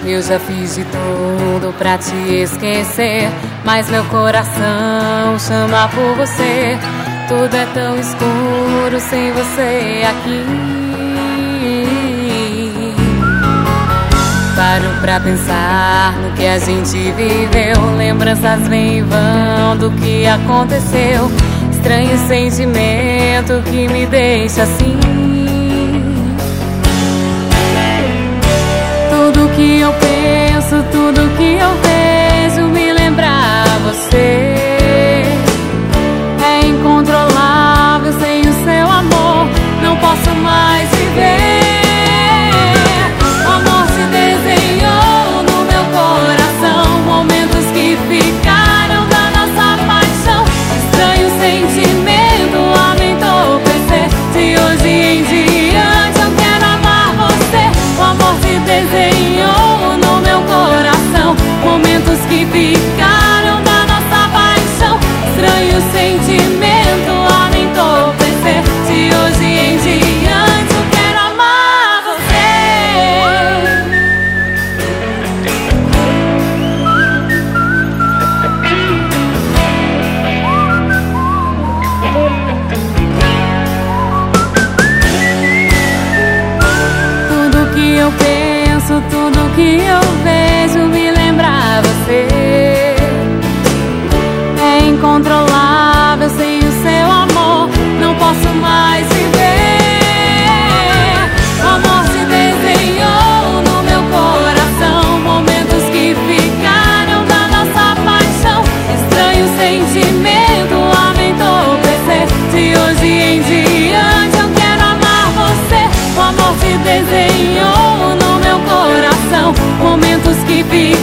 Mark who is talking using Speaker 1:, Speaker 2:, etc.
Speaker 1: Eu já fiz de tudo pra te esquecer, mas meu coração chama por você. Tudo é tão escuro sem você aqui. Paro pra pensar no que a gente viveu. Lembranças vêm e vão do que aconteceu. Estranho sentimento que me deixa assim. Tudo que eu penso, tudo que eu vejo me lembra você. É incontrolável sem o seu amor, não posso mais viver. O amor se desenhou no meu coração, momentos que ficaram da nossa paixão. Estranho sentimento a me entorpecer. De hoje em diante eu quero amar você. O amor se desenhou no meu coração, momentos que ficaram da nossa paixão. Estranho sentimento a me entorpecer. De hoje em diante eu quero amar você. Tudo que eu penso, tudo que eu vejo me lembra você. É incontrolável sem o seu amor, não posso mais viver. O amor se desenhou no meu coração, momentos que ficaram da nossa paixão. Estranho sentimento a me entorpecer. De hoje em diante eu quero amar você. O amor se desenhou no meu coração, momentos que ficaram